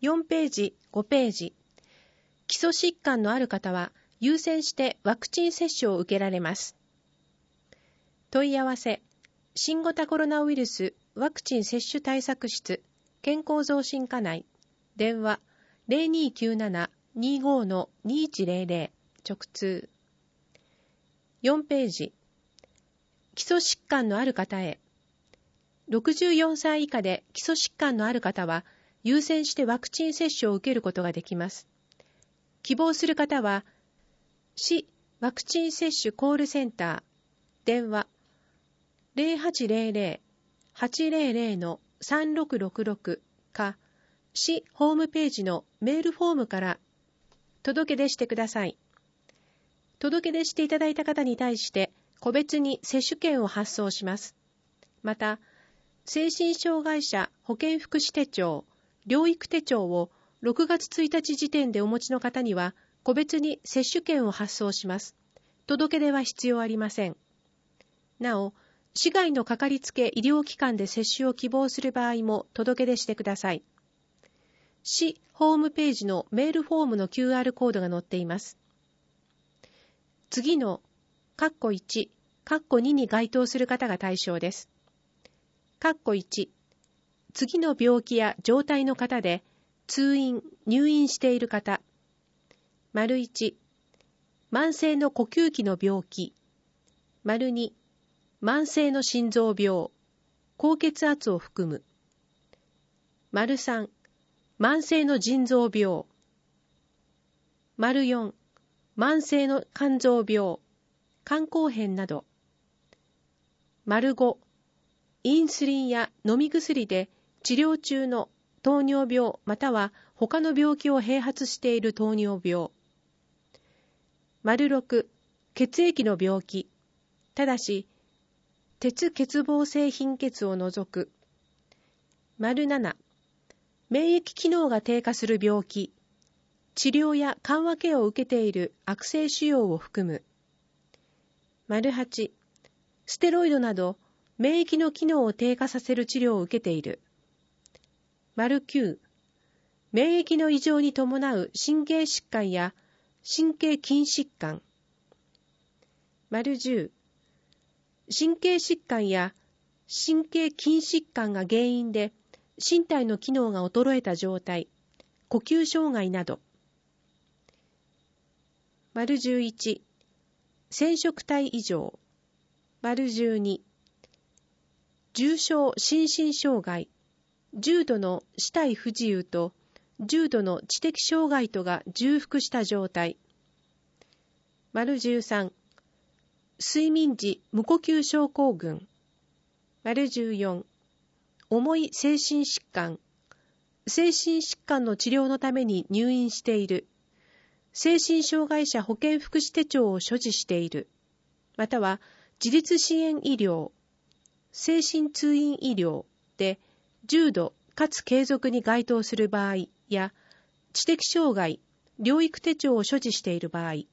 4ページ、5ページ。基礎疾患のある方は優先してワクチン接種を受けられます。問い合わせ、新型コロナウイルスワクチン接種対策室健康増進課内、電話 0297-25-2100 直通。4ページ。基礎疾患のある方へ。64歳以下で基礎疾患のある方は優先してワクチン接種を受けることができます。希望する方は、市ワクチン接種コールセンター、電話 0800-800-3666 か、市ホームページのメールフォームから届け出してください。届け出していただいた方に対して個別に接種券を発送します。また、精神障害者保健福祉手帳、療育手帳を6月1日時点でお持ちの方には個別に接種券を発送します。届け出は必要ありません。なお、市外のかかりつけ医療機関で接種を希望する場合も届け出してください。市ホームページのメールフォームの QR コードが載っています。次の括弧1、括弧2に該当する方が対象です。括弧1、次の病気や状態の方で通院・入院している方。丸1、慢性の呼吸器の病気。丸2、慢性の心臓病、高血圧を含む。丸3、慢性の腎臓病。丸4、慢性の肝臓病、肝硬変など。丸5、インスリンや飲み薬で治療中の糖尿病または他の病気を併発している糖尿病。丸6、血液の病気、ただし鉄欠乏性貧血を除く。丸7、免疫機能が低下する病気、治療や緩和ケアを受けている悪性腫瘍を含む。丸8、ステロイドなど免疫の機能を低下させる治療を受けている。丸9、免疫の異常に伴う神経疾患や神経筋疾患。丸10、神経疾患や神経筋疾患が原因で身体の機能が衰えた状態、呼吸障害など。丸11、染色体異常。丸12、重症心身障害、重度の肢体不自由と重度の知的障害とが重複した状態。丸13、睡眠時無呼吸症候群。丸14、重い精神疾患、精神疾患の治療のために入院している、精神障害者保健福祉手帳を所持している、または自立支援医療、精神通院医療で重度かつ継続に該当する場合や、知的障害、療育手帳を所持している場合。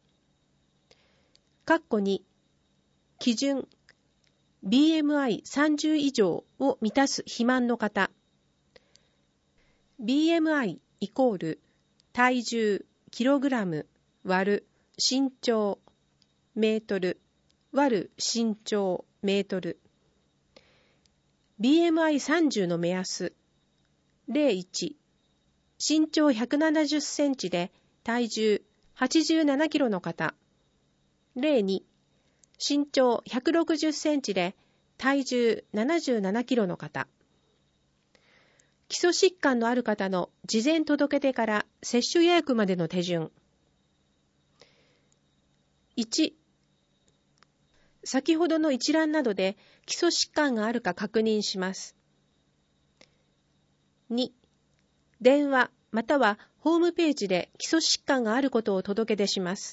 括弧2、基準、BMI30 以上を満たす肥満の方。BMI イコール体重キログラム割る身長メートル割る身長メートル。BMI30 の目安。01、身長170センチで体重87キロの方。02、身長160センチで体重77キロの方。基礎疾患のある方の事前届け出から接種予約までの手順。1、先ほどの一覧などで基礎疾患があるか確認します。2、電話またはホームページで基礎疾患があることを届け出します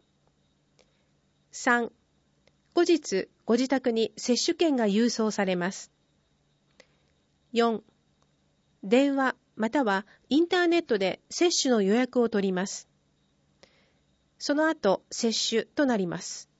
。3、後日ご自宅に接種券が郵送されます。4、電話またはインターネットで接種の予約を取ります。その後接種となります。